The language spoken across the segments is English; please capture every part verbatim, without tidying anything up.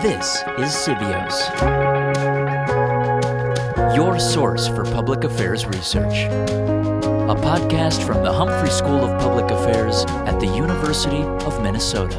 This is Civios, your source for public affairs research. A podcast from the Humphrey School of Public Affairs at the University of Minnesota.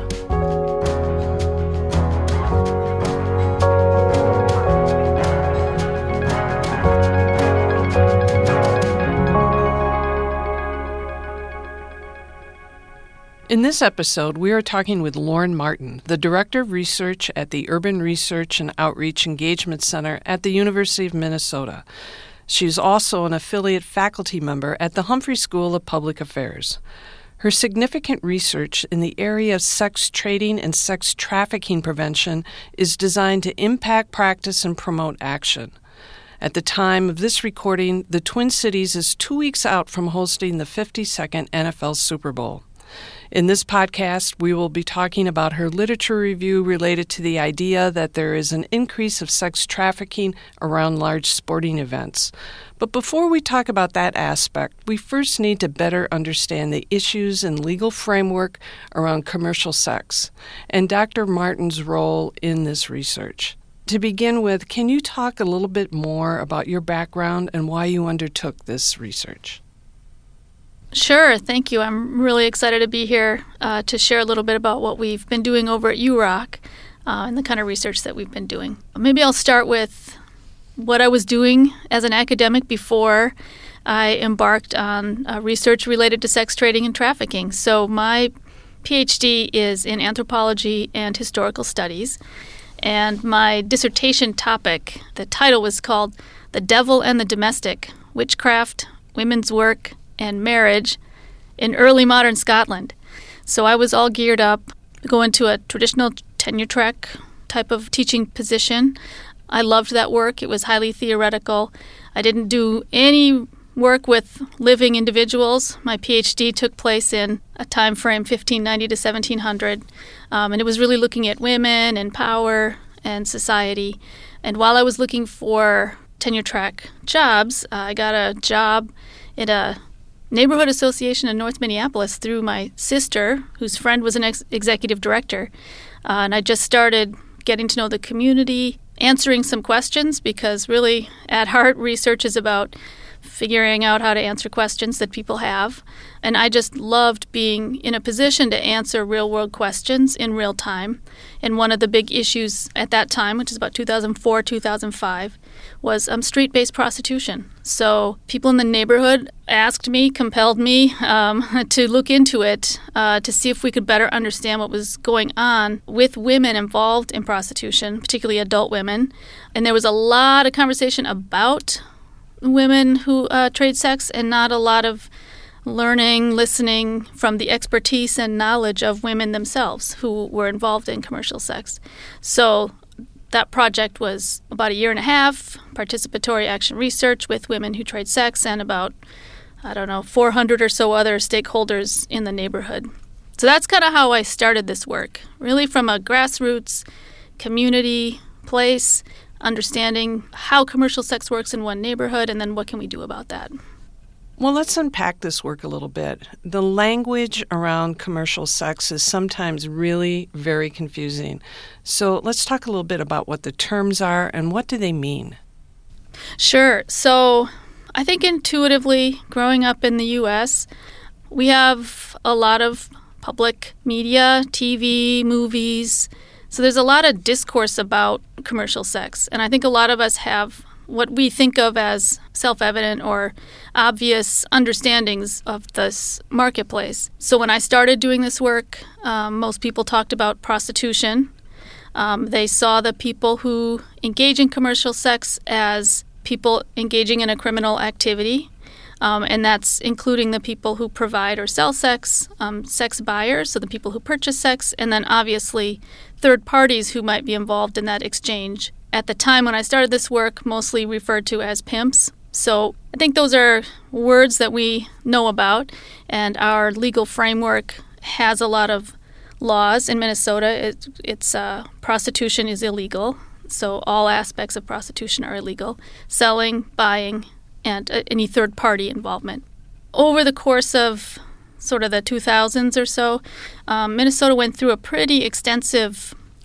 In this episode, we are talking with Lauren Martin, the Director of Research at the Urban Research and Outreach Engagement Center at the University of Minnesota. She is also an affiliate faculty member at the Humphrey School of Public Affairs. Her significant research in the area of sex trading and sex trafficking prevention is designed to impact practice and promote action. At the time of this recording, the Twin Cities is two weeks out from hosting the fifty-second N F L Super Bowl. In this podcast, we will be talking about her literature review related to the idea that there is an increase of sex trafficking around large sporting events. But before we talk about that aspect, we first need to better understand the issues and legal framework around commercial sex and Doctor Martin's role in this research. To begin with, can you talk a little bit more about your background and why you undertook this research? Sure, thank you. I'm really excited to be here uh, to share a little bit about what we've been doing over at U R O C uh, and the kind of research that we've been doing. Maybe I'll start with what I was doing as an academic before I embarked on uh, research related to sex trading and trafficking. So my PhD is in anthropology and historical studies, and my dissertation topic, the title was called The Devil and the Domestic, Witchcraft, Women's Work, and Marriage in Early Modern Scotland. So I was all geared up to go into a traditional tenure track type of teaching position. I loved that work. It was highly theoretical. I didn't do any work with living individuals. My PhD took place in a time frame fifteen ninety to seventeen hundred, um, and it was really looking at women and power and society. And while I was looking for tenure track jobs, uh, I got a job in a neighborhood association in North Minneapolis through my sister, whose friend was an ex- executive director. Uh, and I just started getting to know the community, answering some questions, because really, at heart, research is about figuring out how to answer questions that people have. And I just loved being in a position to answer real-world questions in real time. And one of the big issues at that time, which is about two thousand four, two thousand five, was um, street-based prostitution. So people in the neighborhood asked me, compelled me um, to look into it uh, to see if we could better understand what was going on with women involved in prostitution, particularly adult women. And there was a lot of conversation about women who uh, trade sex and not a lot of learning, listening from the expertise and knowledge of women themselves who were involved in commercial sex. So that project was about a year and a half, participatory action research with women who trade sex and about, I don't know, four hundred or so other stakeholders in the neighborhood. So that's kind of how I started this work, really from a grassroots community place, understanding how commercial sex works in one neighborhood, and then what can we do about that. Well, let's unpack this work a little bit. The language around commercial sex is sometimes really very confusing. So let's talk a little bit about what the terms are and what do they mean. Sure. So I think intuitively, growing up in the U S, we have a lot of public media, T V, movies. So there's a lot of discourse about commercial sex. And I think a lot of us have what we think of as self-evident or obvious understandings of this marketplace. So when I started doing this work, um, most people talked about prostitution. Um, they saw the people who engage in commercial sex as people engaging in a criminal activity. Um, and that's including the people who provide or sell sex, um, sex buyers, so the people who purchase sex, and then obviously third parties who might be involved in that exchange. At the time when I started this work, mostly referred to as pimps. So I think those are words that we know about, and our legal framework has a lot of laws in Minnesota. It, it's uh, prostitution is illegal, so all aspects of prostitution are illegal. Selling, buying, and uh, any third-party involvement. Over the course of sort of the two thousands or so, um, Minnesota went through a pretty extensive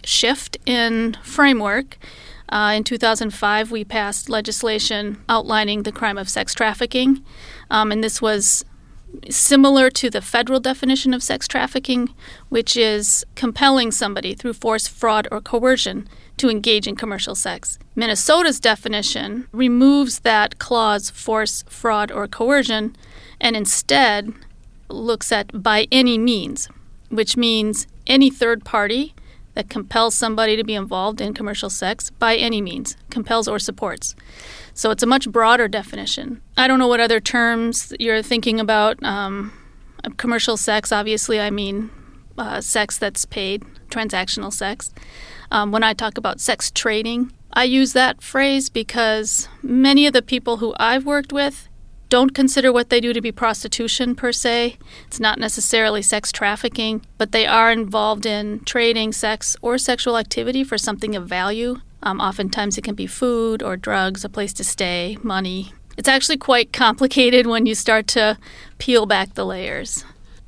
shift in framework. Uh, in two thousand five, we passed legislation outlining the crime of sex trafficking, um, and this was similar to the federal definition of sex trafficking, which is compelling somebody through force, fraud, or coercion to engage in commercial sex. Minnesota's definition removes that clause, force, fraud, or coercion, and instead looks at by any means, which means any third party that compels somebody to be involved in commercial sex by any means, compels or supports. So it's a much broader definition. I don't know what other terms you're thinking about. Um, commercial sex, obviously, I mean uh, sex that's paid, transactional sex. Um, when I talk about sex trading, I use that phrase because many of the people who I've worked with don't consider what they do to be prostitution per se. It's not necessarily sex trafficking, but they are involved in trading sex or sexual activity for something of value. Um, oftentimes it can be food or drugs, a place to stay, money. It's actually quite complicated when you start to peel back the layers.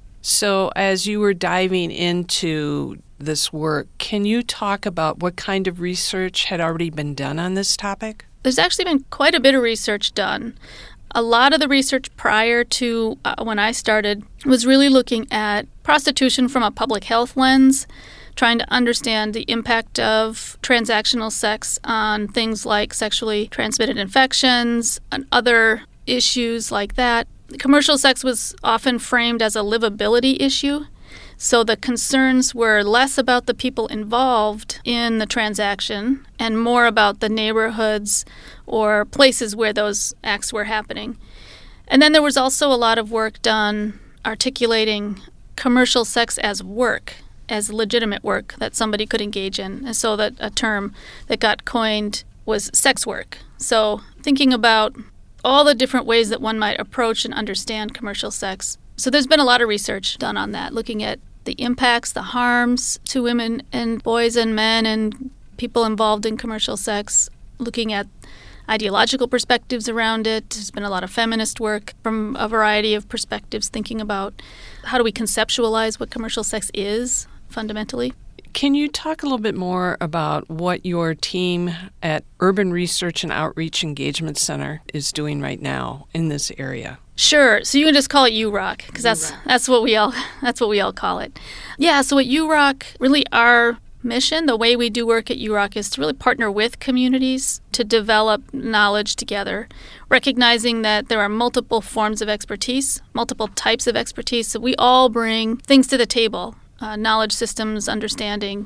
So as you were diving into this work, can you talk about what kind of research had already been done on this topic? There's actually been quite a bit of research done. A lot of the research prior to uh, when I started was really looking at prostitution from a public health lens, trying to understand the impact of transactional sex on things like sexually transmitted infections and other issues like that. Commercial sex was often framed as a livability issue, so the concerns were less about the people involved in the transaction and more about the neighborhoods or places where those acts were happening. And then there was also a lot of work done articulating commercial sex as work, as legitimate work that somebody could engage in. And so that a term that got coined was sex work. So thinking about all the different ways that one might approach and understand commercial sex. So there's been a lot of research done on that, looking at the impacts, the harms to women and boys and men and people involved in commercial sex, looking at ideological perspectives around it. There's been a lot of feminist work from a variety of perspectives thinking about how do we conceptualize what commercial sex is fundamentally. Can you talk a little bit more about what your team at Urban Research and Outreach Engagement Center is doing right now in this area? Sure. So you can just call it U R O C because that's that's what we all that's what we all call it. Yeah. So at U R O C, really our mission, the way we do work at U R O C, is to really partner with communities to develop knowledge together, recognizing that there are multiple forms of expertise, multiple types of expertise. So we all bring things to the table, uh, knowledge systems, understanding.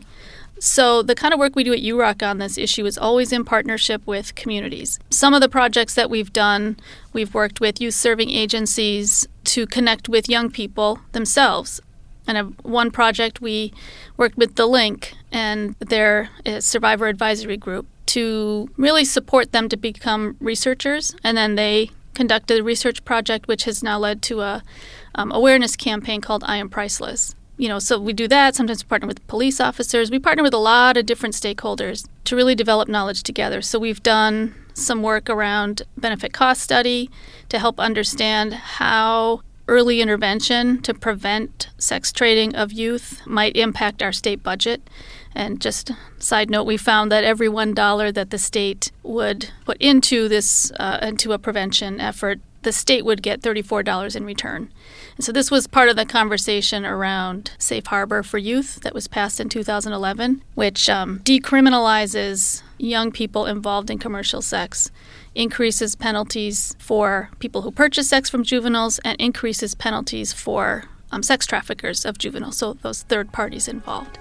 So the kind of work we do at U R O C on this issue is always in partnership with communities. Some of the projects that we've done, we've worked with youth-serving agencies to connect with young people themselves. And one project we worked with The Link and their survivor advisory group to really support them to become researchers. And then they conducted a research project which has now led to a um, awareness campaign called I Am Priceless. You know, so we do that. Sometimes we partner with police officers. We partner with a lot of different stakeholders to really develop knowledge together. So we've done some work around benefit cost study to help understand how early intervention to prevent sex trading of youth might impact our state budget. And just side note, we found that every one dollar that the state would put into this uh, into a prevention effort, the state would get thirty-four dollars in return. And so this was part of the conversation around Safe Harbor for Youth that was passed in two thousand eleven, which um, decriminalizes young people involved in commercial sex, increases penalties for people who purchase sex from juveniles, and increases penalties for um, sex traffickers of juveniles, so those third parties involved.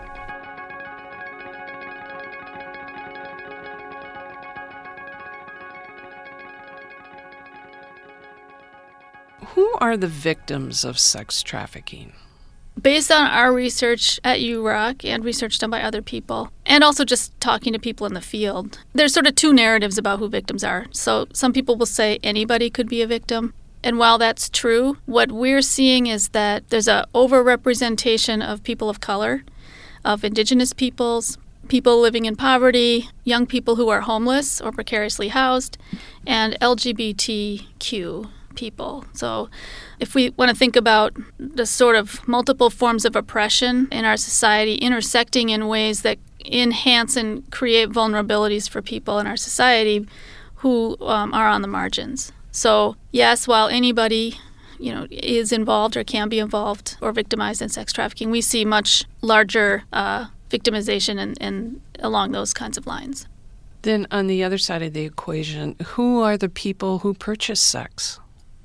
Who are the victims of sex trafficking? Based on our research at U R O C and research done by other people, and also just talking to people in the field, there's sort of two narratives about who victims are. So some people will say anybody could be a victim. And while that's true, what we're seeing is that there's an overrepresentation of people of color, of indigenous peoples, people living in poverty, young people who are homeless or precariously housed, and L G B T Q people. So if we want to think about the sort of multiple forms of oppression in our society intersecting in ways that enhance and create vulnerabilities for people in our society who um, are on the margins. So yes, while anybody you know, is involved or can be involved or victimized in sex trafficking, we see much larger uh, victimization and, and along those kinds of lines. Then on the other side of the equation, who are the people who purchase sex?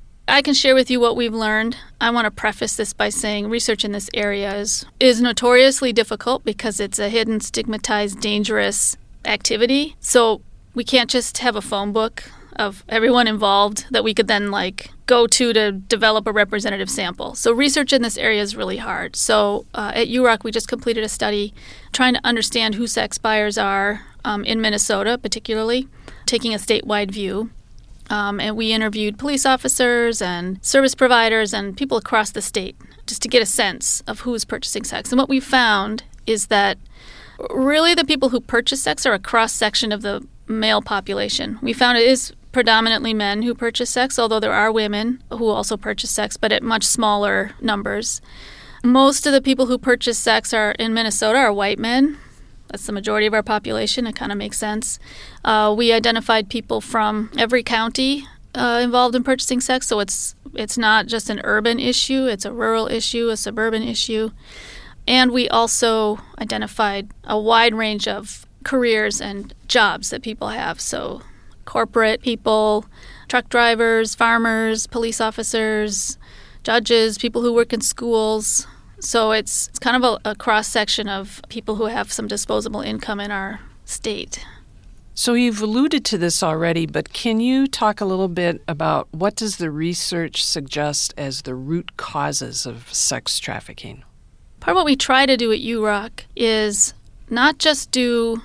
I can share with you what we've learned. I want to preface this by saying research in this area is, is notoriously difficult because it's a hidden, stigmatized, dangerous activity. So we can't just have a phone book of everyone involved that we could then like go to to develop a representative sample. So research in this area is really hard. So uh, at U R O C, we just completed a study trying to understand who sex buyers are um, in Minnesota, particularly, taking a statewide view. Um, and we interviewed police officers and service providers and people across the state just to get a sense of who is purchasing sex. And what we found is that really the people who purchase sex are a cross-section of the male population. We found it is predominantly men who purchase sex, although there are women who also purchase sex, but at much smaller numbers. Most of the people who purchase sex are in Minnesota are white men. That's the majority of our population. It kind of makes sense. Uh, we identified people from every county uh, involved in purchasing sex, so it's it's not just an urban issue. It's a rural issue, a suburban issue. And we also identified a wide range of careers and jobs that people have. So corporate people, truck drivers, farmers, police officers, judges, people who work in schools. So it's, it's kind of a, a cross-section of people who have some disposable income in our state. So you've alluded to this already, but can you talk a little bit about what does the research suggest as the root causes of sex trafficking? Part of what we try to do at U R O C is not just do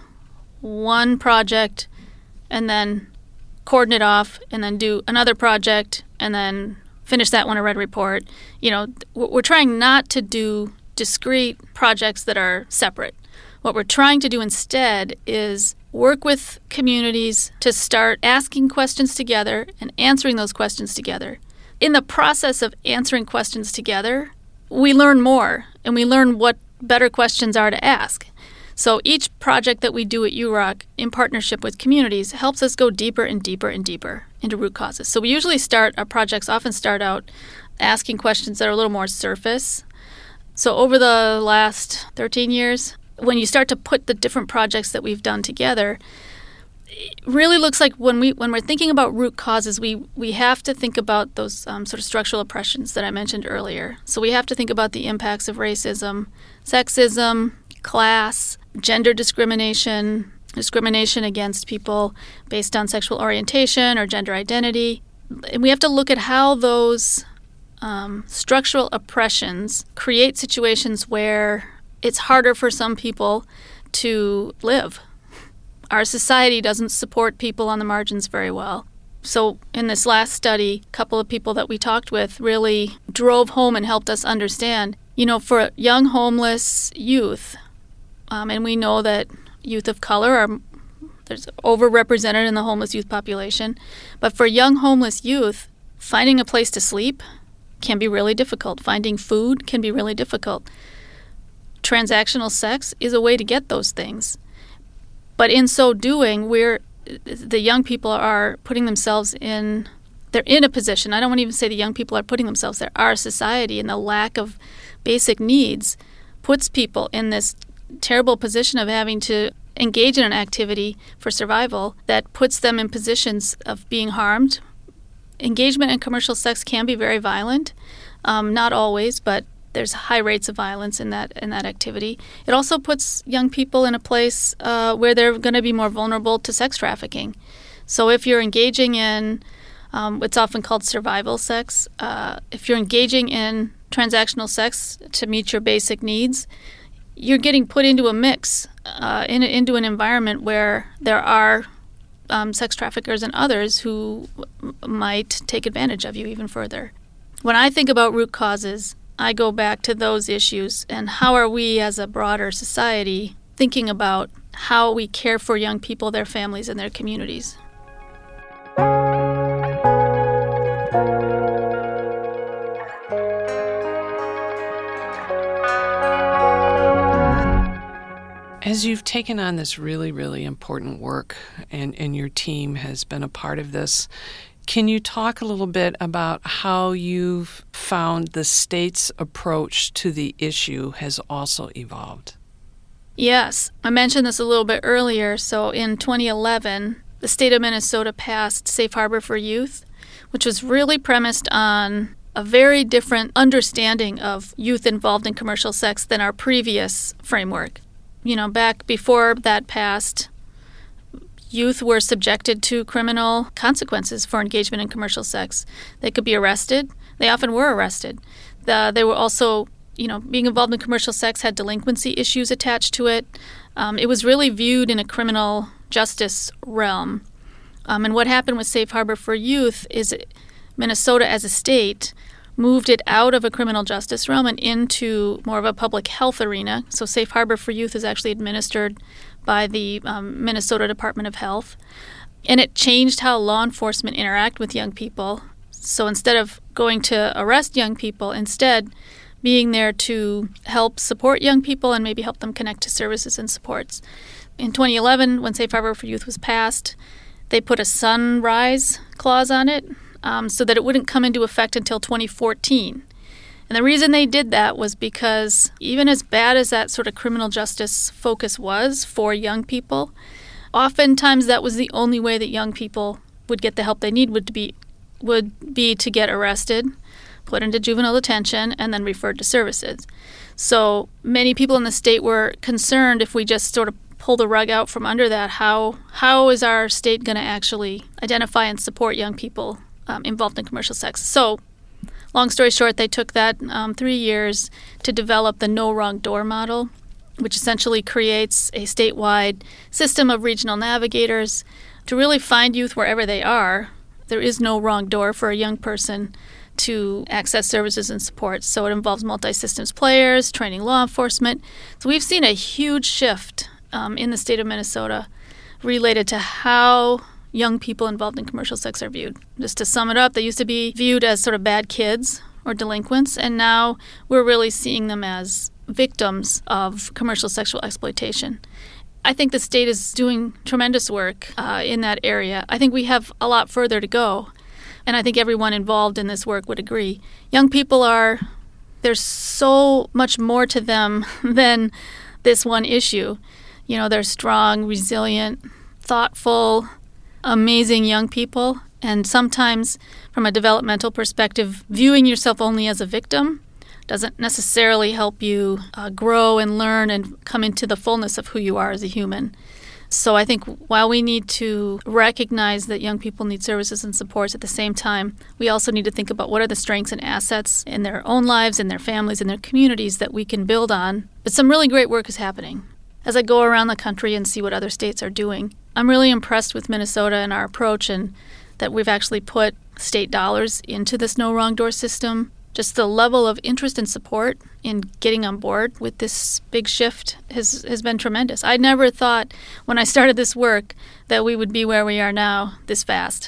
one project and then cordon it off and then do another project and then finish that one, a red report. You know, we're trying not to do discrete projects that are separate. What we're trying to do instead is work with communities to start asking questions together and answering those questions together. In the process of answering questions together, we learn more and we learn what better questions are to ask. So each project that we do at U R O C in partnership with communities helps us go deeper and deeper and deeper into root causes. So we usually start, our projects often start out asking questions that are a little more surface. So over the last thirteen years, when you start to put the different projects that we've done together, it really looks like when, we, when we're thinking about root causes, we, we have to think about those um, sort of structural oppressions that I mentioned earlier. So we have to think about the impacts of racism, sexism, class, gender discrimination, discrimination against people based on sexual orientation or gender identity. And we have to look at how those um, structural oppressions create situations where it's harder for some people to live. Our society doesn't support people on the margins very well. So in this last study, a couple of people that we talked with really drove home and helped us understand, you know, for young homeless youth, Um, and we know that youth of color are there's overrepresented in the homeless youth population. But for young homeless youth, finding a place to sleep can be really difficult. Finding food can be really difficult. Transactional sex is a way to get those things. But in so doing, we're the young people are putting themselves in they're in a position. I don't want to even say the young people are putting themselves there. Our society and the lack of basic needs puts people in this terrible position of having to engage in an activity for survival that puts them in positions of being harmed. Engagement in commercial sex can be very violent, um, not always, but there's high rates of violence in that in that activity. It also puts young people in a place uh, where they're going to be more vulnerable to sex trafficking. So if you're engaging in um, what's often called survival sex, uh, if you're engaging in transactional sex to meet your basic needs, you're getting put into a mix, uh, in, into an environment where there are um, sex traffickers and others who m- might take advantage of you even further. When I think about root causes, I go back to those issues and how are we as a broader society thinking about how we care for young people, their families, and their communities. As you've taken on this really, really important work, and, and your team has been a part of this, can you talk a little bit about how you've found the state's approach to the issue has also evolved? Yes, I mentioned this a little bit earlier. So in twenty eleven, the state of Minnesota passed Safe Harbor for Youth, which was really premised on a very different understanding of youth involved in commercial sex than our previous framework. You know, back before that passed, youth were subjected to criminal consequences for engagement in commercial sex. They could be arrested. They often were arrested. The, they were also, you know, being involved in commercial sex had delinquency issues attached to it. Um, it was really viewed in a criminal justice realm. Um, and what happened with Safe Harbor for Youth is Minnesota as a state moved it out of a criminal justice realm and into more of a public health arena. So Safe Harbor for Youth is actually administered by the um, Minnesota Department of Health. And it changed how law enforcement interact with young people. So instead of going to arrest young people, instead being there to help support young people and maybe help them connect to services and supports. In twenty eleven, when Safe Harbor for Youth was passed, they put a sunrise clause on it um, so that it wouldn't come into effect until twenty fourteen. And the reason they did that was because even as bad as that sort of criminal justice focus was for young people, oftentimes that was the only way that young people would get the help they need would be would be to get arrested, put into juvenile detention, and then referred to services. So many people in the state were concerned if we just sort of pull the rug out from under that, how how is our state going to actually identify and support young people um, involved in commercial sex? So long story short, they took that um, three years to develop the No Wrong Door model, which essentially creates a statewide system of regional navigators to really find youth wherever they are. There is no wrong door for a young person to access services and supports. So it involves multi-systems players, training law enforcement. So we've seen a huge shift um, in the state of Minnesota related to how young people involved in commercial sex are viewed. Just to sum it up, they used to be viewed as sort of bad kids or delinquents, and now we're really seeing them as victims of commercial sexual exploitation. I think the state is doing tremendous work uh, in that area. I think we have a lot further to go, and I think everyone involved in this work would agree. Young people are, there's so much more to them than this one issue. You know, they're strong, resilient, thoughtful, amazing young people, and sometimes from a developmental perspective, viewing yourself only as a victim doesn't necessarily help you uh, grow and learn and come into the fullness of who you are as a human. So I think while we need to recognize that young people need services and supports, at the same time, we also need to think about what are the strengths and assets in their own lives, in their families, in their communities that we can build on. But some really great work is happening. As I go around the country and see what other states are doing, I'm really impressed with Minnesota and our approach, and that we've actually put state dollars into this No Wrong Door system. Just the level of interest and support in getting on board with this big shift has, has been tremendous. I never thought when I started this work that we would be where we are now this fast.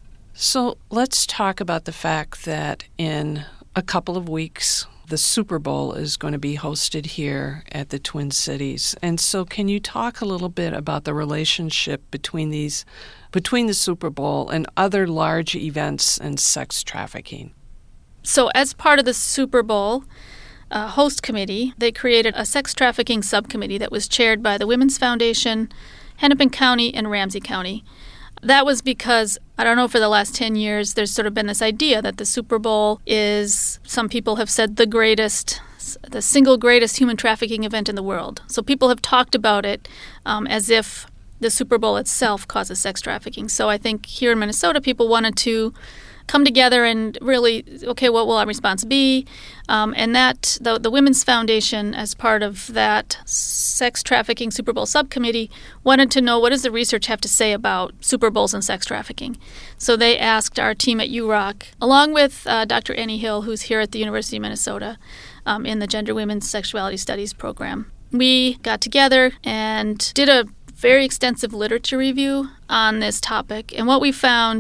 So let's talk about the fact that in a couple of weeks, the Super Bowl is going to be hosted here at the Twin Cities. And so can you talk a little bit about the relationship between these, between the Super Bowl and other large events in sex trafficking? So as part of the Super Bowl uh, host committee, they created a sex trafficking subcommittee that was chaired by the Women's Foundation, Hennepin County, and Ramsey County. That was because, I don't know, for the last ten years, there's sort of been this idea that the Super Bowl is, some people have said, the greatest, the single greatest human trafficking event in the world. So people have talked about it um, as if the Super Bowl itself causes sex trafficking. So I think here in Minnesota, people wanted to come together and really, okay, what will our response be? Um, and that, the, the Women's Foundation, as part of that sex trafficking Super Bowl subcommittee, wanted to know, what does the research have to say about Super Bowls and sex trafficking? So they asked our team at U R O C, along with uh, Doctor Annie Hill, who's here at the University of Minnesota um, in the Gender, Women's Sexuality Studies program. We got together and did a very extensive literature review on this topic. And what we found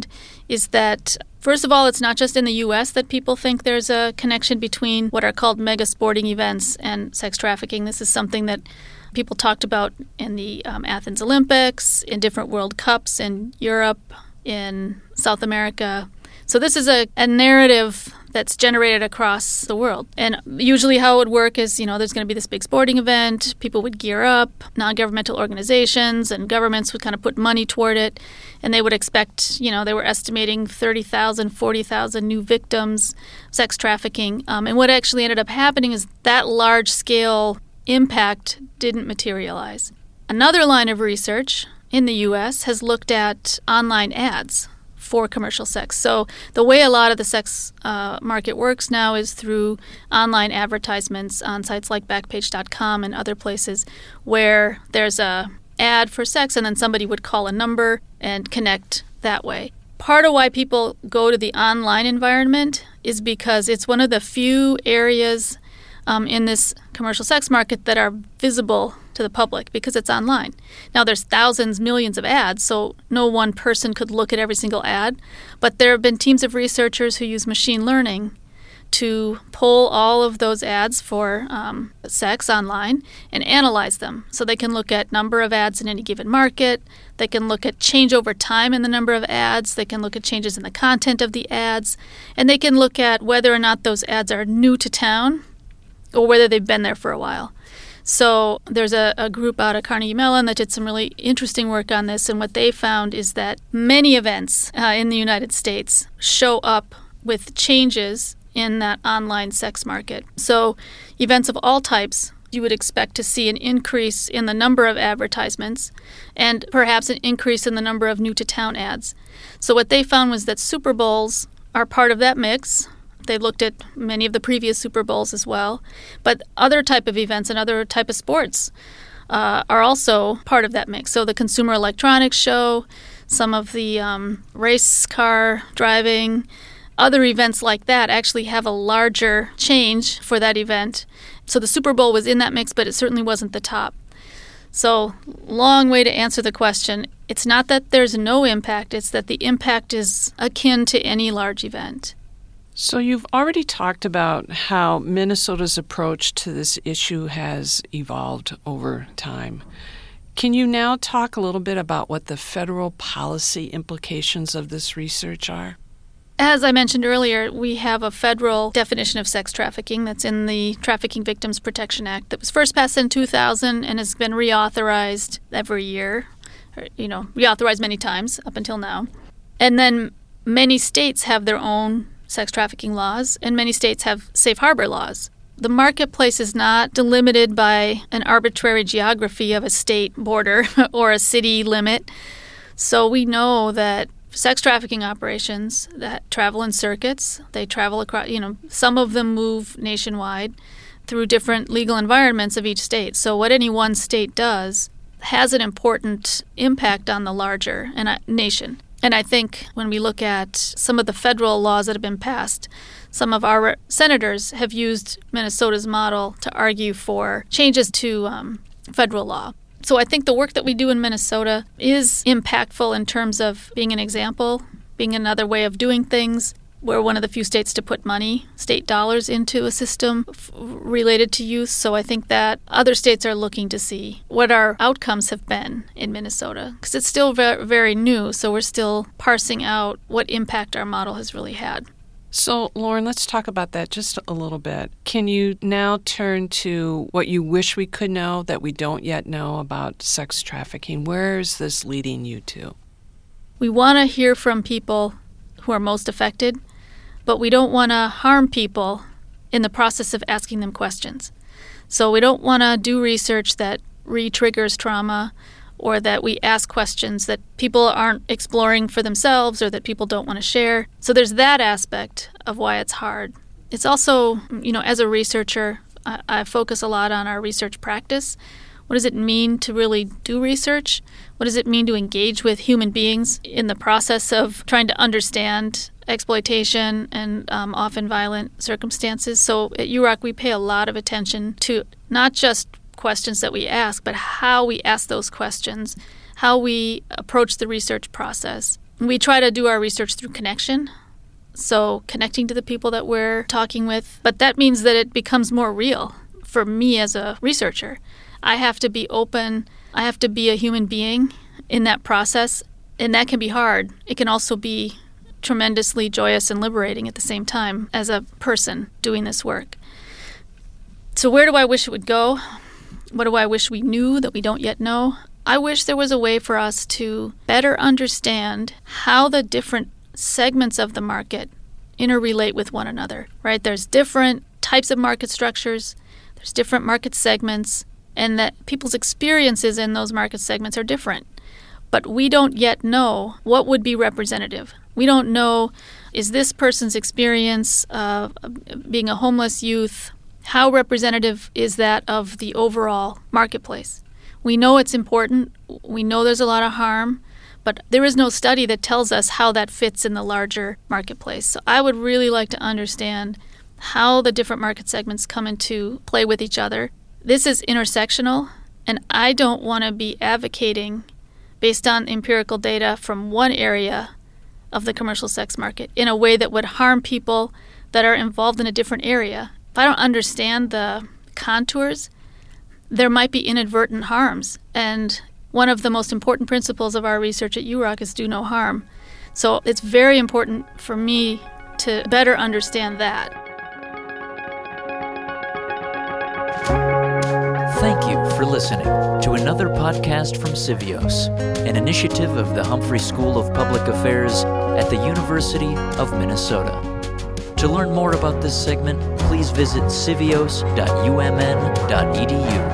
is that, first of all, it's not just in the U S that people think there's a connection between what are called mega sporting events and sex trafficking. This is something that people talked about in the um, Athens Olympics, in different World Cups in Europe, in South America. So this is a, a narrative that's generated across the world. And usually how it would work is, you know, there's going to be this big sporting event, people would gear up, non-governmental organizations and governments would kind of put money toward it, and they would expect, you know, they were estimating thirty thousand, forty thousand new victims, sex trafficking. Um, and what actually ended up happening is that large-scale impact didn't materialize. Another line of research in the U S has looked at online ads for commercial sex. So the way a lot of the sex uh, market works now is through online advertisements on sites like Backpage dot com and other places where there's a ad for sex and then somebody would call a number and connect that way. Part of why people go to the online environment is because it's one of the few areas um, in this commercial sex market that are visible to the public because it's online. Now there's thousands, millions of ads, so no one person could look at every single ad, but there have been teams of researchers who use machine learning to pull all of those ads for um, sex online and analyze them. So they can look at number of ads in any given market, they can look at change over time in the number of ads, they can look at changes in the content of the ads, and they can look at whether or not those ads are new to town or whether they've been there for a while. So there's a, a group out of Carnegie Mellon that did some really interesting work on this, and what they found is that many events uh, in the United States show up with changes in that online sex market. So events of all types, you would expect to see an increase in the number of advertisements and perhaps an increase in the number of new-to-town ads. So what they found was that Super Bowls are part of that mix. They looked at many of the previous Super Bowls as well. But other type of events and other type of sports uh, are also part of that mix. So the Consumer Electronics Show, some of the um, race car driving, other events like that actually have a larger change for that event. So the Super Bowl was in that mix, but it certainly wasn't the top. So long way to answer the question. It's not that there's no impact, it's that the impact is akin to any large event. So you've already talked about how Minnesota's approach to this issue has evolved over time. Can you now talk a little bit about what the federal policy implications of this research are? As I mentioned earlier, we have a federal definition of sex trafficking that's in the Trafficking Victims Protection Act that was first passed in two thousand and has been reauthorized every year, or, you know, reauthorized many times up until now. And then many states have their own sex trafficking laws, and many states have safe harbor laws. The marketplace is not delimited by an arbitrary geography of a state border or a city limit. So we know that sex trafficking operations that travel in circuits, they travel across, you know, some of them move nationwide through different legal environments of each state. So what any one state does has an important impact on the larger nation. And I think when we look at some of the federal laws that have been passed, some of our senators have used Minnesota's model to argue for changes to um, federal law. So I think the work that we do in Minnesota is impactful in terms of being an example, being another way of doing things. We're one of the few states to put money, state dollars, into a system f- related to youth. So I think that other states are looking to see what our outcomes have been in Minnesota, because it's still very, very new. So we're still parsing out what impact our model has really had. So, Lauren, let's talk about that just a little bit. Can you now turn to what you wish we could know that we don't yet know about sex trafficking? Where is this leading you to? We want to hear from people who are most affected, but we don't want to harm people in the process of asking them questions. So we don't want to do research that re-triggers trauma or that we ask questions that people aren't exploring for themselves or that people don't want to share. So there's that aspect of why it's hard. It's also, you know, as a researcher, I, I focus a lot on our research practice. What does it mean to really do research? What does it mean to engage with human beings in the process of trying to understand exploitation and um, often violent circumstances? So at U R O C, we pay a lot of attention to not just questions that we ask, but how we ask those questions, how we approach the research process. We try to do our research through connection, so connecting to the people that we're talking with. But that means that it becomes more real for me as a researcher. I have to be open. I have to be a human being in that process, and that can be hard. It can also be tremendously joyous and liberating at the same time as a person doing this work. So where do I wish it would go? What do I wish we knew that we don't yet know? I wish there was a way for us to better understand how the different segments of the market interrelate with one another, right? There's different types of market structures, there's different market segments, and that people's experiences in those market segments are different. But we don't yet know what would be representative. We don't know, is this person's experience of being a homeless youth, how representative is that of the overall marketplace? We know it's important. We know there's a lot of harm, but there is no study that tells us how that fits in the larger marketplace. So I would really like to understand how the different market segments come into play with each other. This is intersectional, and I don't want to be advocating based on empirical data from one area of the commercial sex market in a way that would harm people that are involved in a different area. If I don't understand the contours, there might be inadvertent harms. And one of the most important principles of our research at U R O C is do no harm. So it's very important for me to better understand that. Thank you for listening to another podcast from Civios, an initiative of the Humphrey School of Public Affairs at the University of Minnesota. To learn more about this segment, please visit civios dot u m n dot e d u.